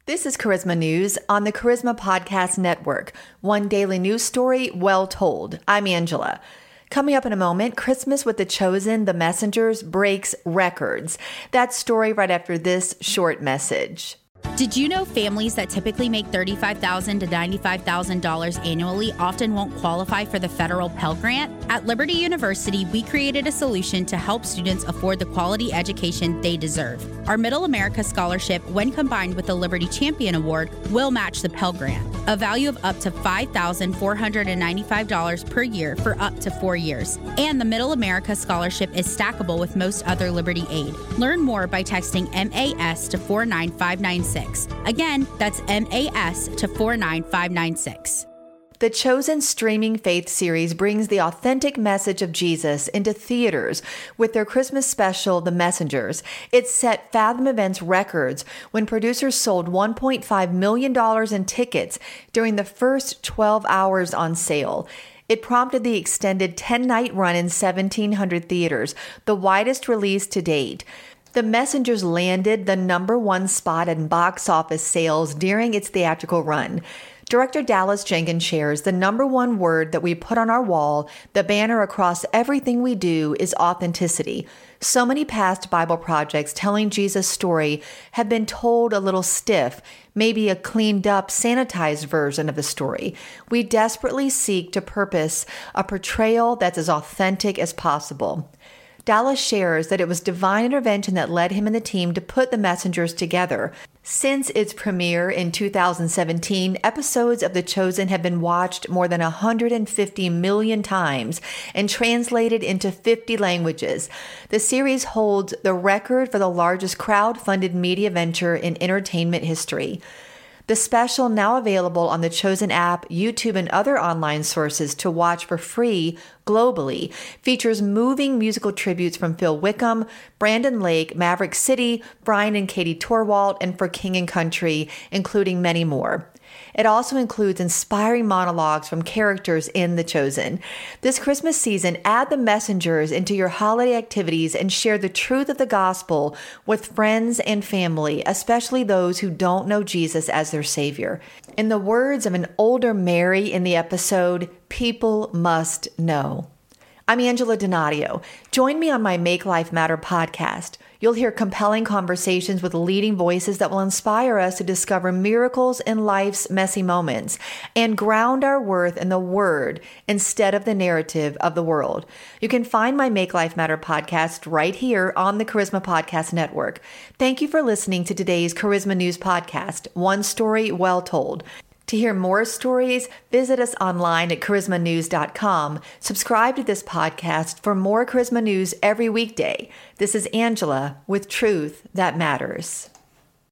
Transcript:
This is Charisma News on the Charisma Podcast Network. One daily news story well told. I'm Angela. Coming up in a moment, Christmas with the Chosen, the Messengers, breaks records. That story right after this short message. Did you know families that typically make $35,000 to $95,000 annually often won't qualify for the federal Pell Grant? At Liberty University, we created a solution to help students afford the quality education they deserve. Our Middle America Scholarship, when combined with the Liberty Champion Award, will match the Pell Grant, a value of up to $5,495 per year for up to 4 years. And the Middle America Scholarship is stackable with most other Liberty Aid. Learn more by texting MAS to 49596. Again, that's MAS to 49596. The Chosen streaming faith series brings the authentic message of Jesus into theaters with their Christmas special, The Messengers. It set Fathom Events records when producers sold $1.5 million in tickets during the first 12 hours on sale. It prompted the extended 10-night run in 1,700 theaters, the widest release to date. The Messengers landed the #1 spot in box office sales during its theatrical run. Director Dallas Jenkins shares the #1 word that we put on our wall, the banner across everything we do, is authenticity. So many past Bible projects telling Jesus' story have been told a little stiff, maybe a cleaned up, sanitized version of the story. We desperately seek to purpose a portrayal that's as authentic as possible. Dallas shares that it was divine intervention that led him and the team to put The Messengers together. Since its premiere in 2017, episodes of The Chosen have been watched more than 150 million times and translated into 50 languages. The series holds the record for the largest crowd-funded media venture in entertainment history. The special, now available on the Chosen app, YouTube, and other online sources to watch for free globally, features moving musical tributes from Phil Wickham, Brandon Lake, Maverick City, Brian and Katie Torwalt, and For King and Country, including many more. It also includes inspiring monologues from characters in The Chosen. This Christmas season, add The Messengers into your holiday activities and share the truth of the gospel with friends and family, especially those who don't know Jesus as their Savior. In the words of an older Mary in the episode, people must know. I'm Angela Donadio. Join me on my Make Life Matter podcast. You'll hear compelling conversations with leading voices that will inspire us to discover miracles in life's messy moments and ground our worth in the Word instead of the narrative of the world. You can find my Make Life Matter podcast right here on the Charisma Podcast Network. Thank you for listening to today's Charisma News podcast, one story well told. To hear more stories, visit us online at charismanews.com. Subscribe to this podcast for more Charisma News every weekday. This is Angela with Truth That Matters.